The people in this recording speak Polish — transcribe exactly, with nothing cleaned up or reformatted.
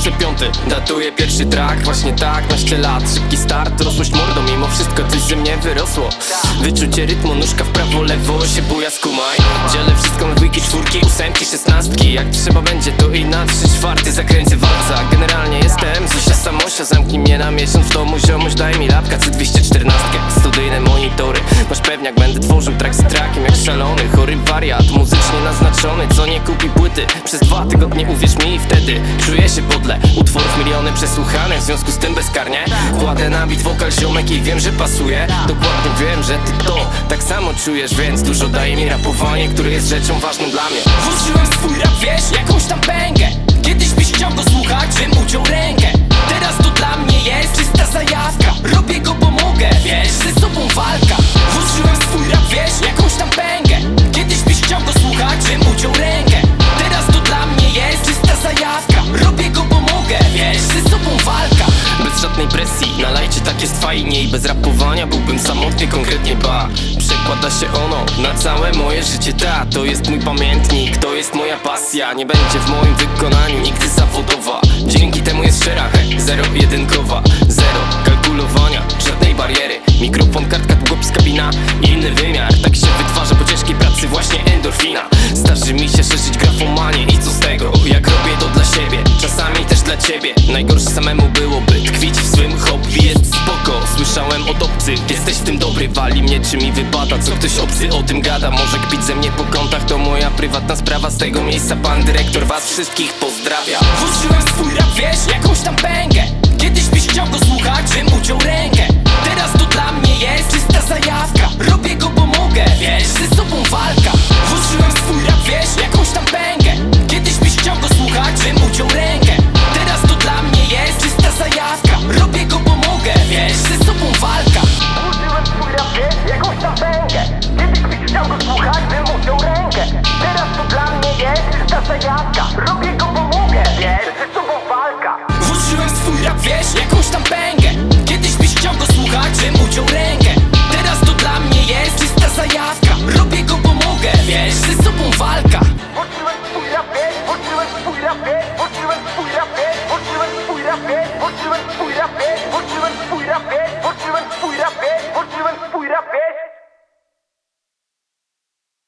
tysiące piąty datuje pierwszy track, właśnie tak, naście lat. Szybki start, rosłość mordo, mimo wszystko coś ze mnie wyrosło. Wyczucie rytmu, nóżka w prawo, lewo się buja, skumaj. Dzielę wszystko na dwójki, czwórki, ósemki, szesnastki. Jak trzeba będzie to i na trzy czwarte zakręcę walca. Generalnie jestem Zosia Samosia, zamknij mnie na miesiąc w domu, ziomuś daj mi lapka C dwieście czternaście. Studyjne monitory, masz pewniak, będę tworzył track z trackiem jak szalony. Chory wariat, muzycznie naznaczony, co nie kupi płyty przez dwa tygodnie, uwierz mi, wtedy czuję się podle. Utworów miliony przesłuchanych, w związku z tym bezkarnie kładę na beat wokal ziomek i wiem, że pasuje. Dokładnie wiem, że ty to tak samo czujesz, więc dużo daje mi rapowanie, które jest rzeczą ważną dla mnie. Włożyłem w swój rap, wiesz, jakąś tam pęgę. Kiedyś byś chciał go słuchać, bym uciął rękę. Teraz to dla mnie jest czysta zajawka. Robię go, bo mogę, wiesz, ze sobą walka. Włożyłem w swój rap, wiesz, jakąś tam pęgę. Kiedyś byś chciał go słuchać, bym uciął rękę. Teraz to dla mnie jest czysta zajawka. Robię go, bo mogę, wiesz, ze sobą walka. Bez żadnej presji, na lajcie tak jest fajniej. Bez rapowania byłbym samotny, konkretnie ba. Przekłada się ono na całe moje życie, ta. To jest mój pamiętnik, to jest moja pasja. Nie będzie w moim wykonaniu nigdy zawodowa. Dzięki temu jest szczera, he, zero-jedynkowa. Zero kalkulowania, żadnej bariery. Mikrofon, kartka, długopis, kabina, inny wymiar. Tak się wytwarza po ciężkiej pracy właśnie endorfina. Starzy mi się szerzyć grafomanie i co z tego? Jak robię to dla siebie, czasami też dla ciebie. Najgorsze samemu byłoby tkwić w swym hobby. Jest spoko, słyszałem od obcych, jesteś w tym dobry, wali mnie czy mi wypada. Co ktoś obcy o tym gada, może kpić ze mnie po kątach. To moja prywatna sprawa, z tego miejsca pan dyrektor was wszystkich pozdrawia. Włożyłem w swój rap, wiesz, jakąś tam pęgę. Kiedyś byś chciał go słuchać, bym uciął rękę. Teraz to dla mnie jest czysta zajawka. Robię